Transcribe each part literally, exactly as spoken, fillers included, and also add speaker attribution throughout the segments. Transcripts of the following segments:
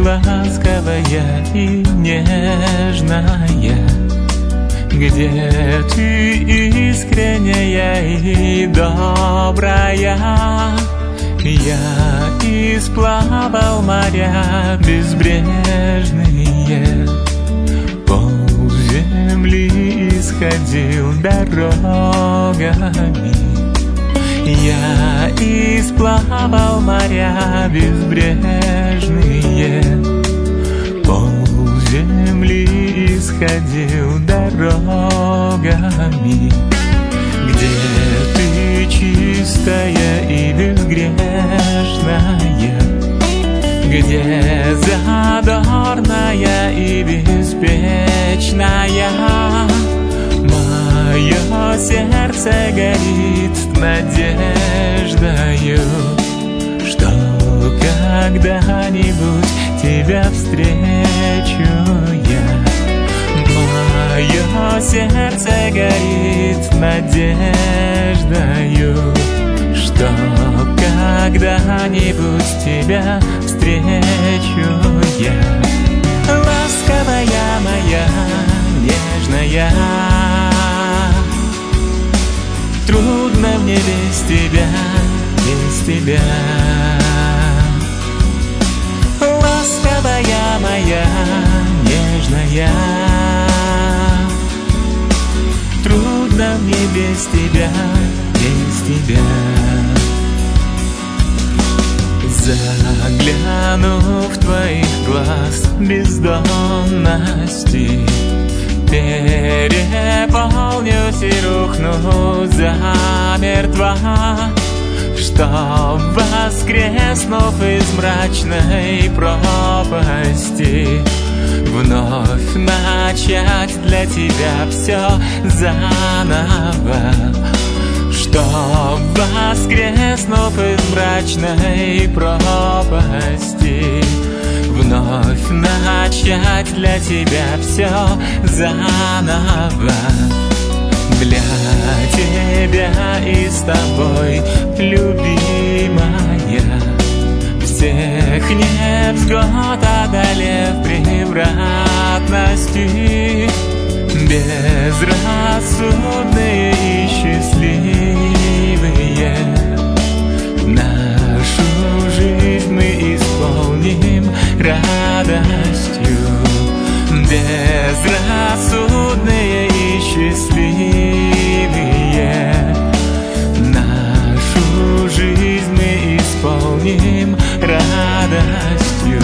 Speaker 1: ласковая и нежная, где ты искренняя и добрая. Я исплавал моря безбрежные, пол земли исходил дорогами. Я исплавал моря безбрежные, пол земли исходил дорогами. Где ты чистая и безгрешная, где задорная и беспечная, мое сердце горит надеждою, что когда-нибудь тебя встречу я. Мое сердце горит надеждою, что когда-нибудь тебя встречу я. Ласковая моя, нежная, трудно мне без тебя, без тебя. Ласковая моя, нежная, трудно мне без тебя, без тебя. Загляну в твоих глаз бездонности, переполнюсь и рухну замертво, что, воскреснув из мрачной пропасти, вновь начать для тебя все заново. Что, воскреснув из мрачной пропасти, вновь начать для тебя все заново. Для тебя и с тобой, любимая, всех невзгод одолев превратности, безрассудные и счастливые, нашу жизнь мы исполним радостью. Безрассудные и счастливые, нашу жизнь мы исполним радостью.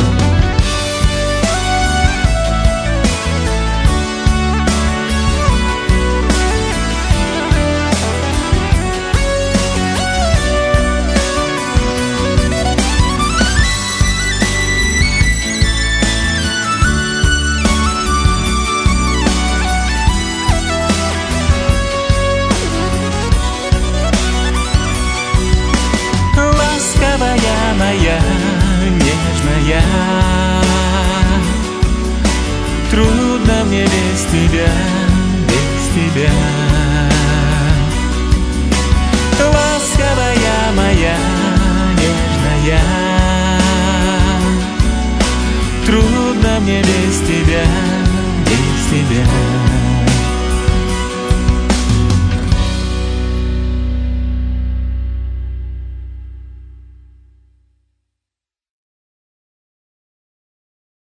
Speaker 1: Моя нежная, трудно мне без тебя, без тебя. Ласковая моя нежная, трудно мне без тебя, без тебя.